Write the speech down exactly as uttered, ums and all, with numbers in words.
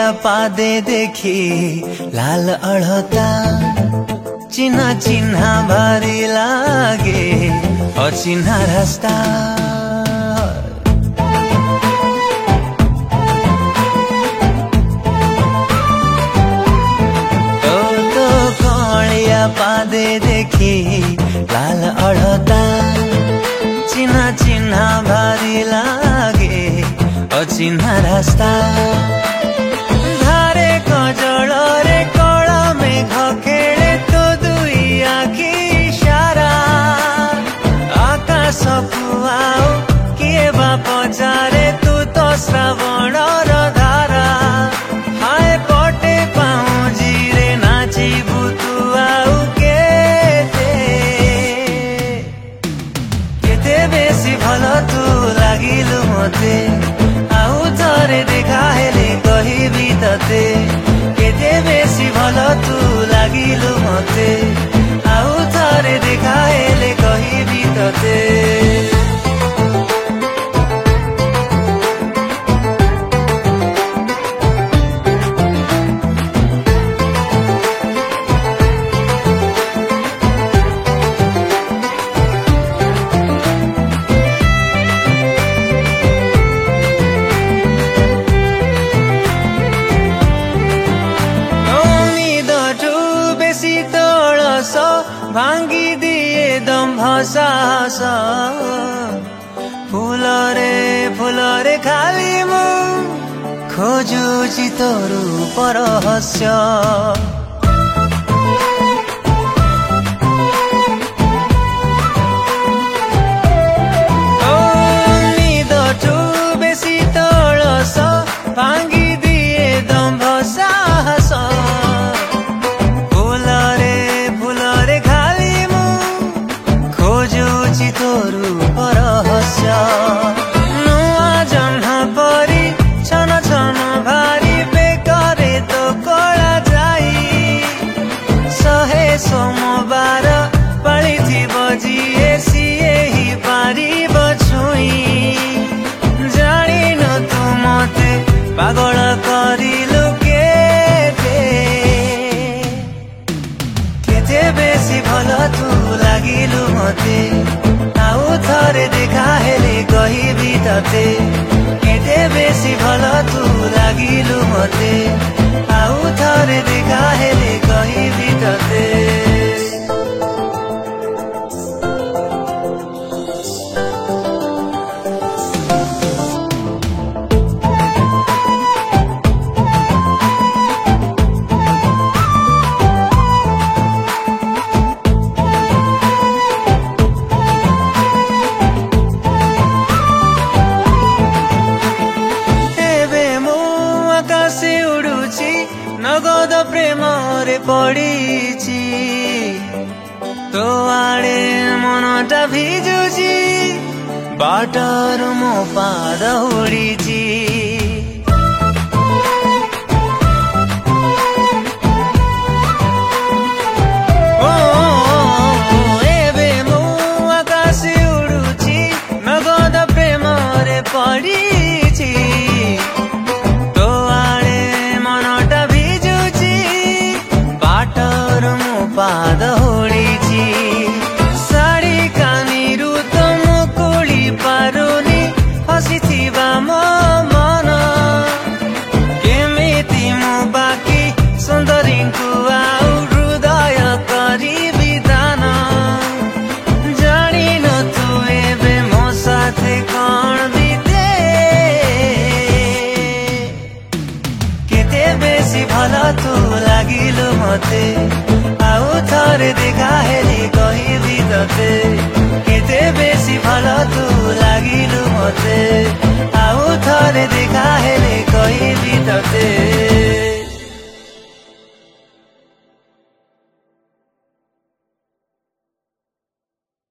कौलिया पादे देखी लाल अड़ता चिन्हा चिन्हा भारी लागे अचिन्हा रास्ता तो तो कौलिया पादे देखी लाल अड़ता चिन्हा चिन्हा भारी लागे अचिन्हा रास्ता धारे कजल रे कला मेघ खेले तो दुई आखि इशारा आकाश कुआओ किए बा पचारे तू तो श्रावण धारा हाय पटे पाउजी रे नाचिबु तू आउ केते केते बेसी भल तू लागिलु मते आउ थरे देखा हेले कहिबी तते केते बेसी भल तू लागिलु मते आउ थरे देखा हेले कहिबी तते भांगी दिए दम्भ साहस फूल रे फूल रे खाली मु खोजुची तोरू परहस्य निदठु बेसी तळस भांगी दिए दम्भ साहस तोरू परहस्य नुआ जह्न परी छन छन भारी बेकरे तो कला जाई सहे सोमबार पाली थी बजिए सिए ही पारी बछुई जानी न तू मते पागल करिलु केते केते बेसी भल तू लागिलु मते आउ थरे देखा हेले कहिबी तते केते बेसी भल तू लागिलु मते आउ थरे देखा हेले कहिबी तते नगद प्रेम रे पड़ीची तो आड़े मनटा भिजुची बाटर मो पाद उड़ीची ओ एबे मु आकाशे उड़ुची नगद प्रेम रे पड़ीची पाद होड़ीची साड़ी कानीरु तो मुकुली पारुनी हसी थिबा मो मन केमिति मु बाकी सुंदरी को आउ हृदय करी विधान जानी न तू एबे मो साथे कौन बीते केते बेसी भल तू लागिलु मते आउ थरे देखा हेले कहिबी तते केते बेसी भल तू लागिलु मते आउ थरे देखा हेले कहिबी तते।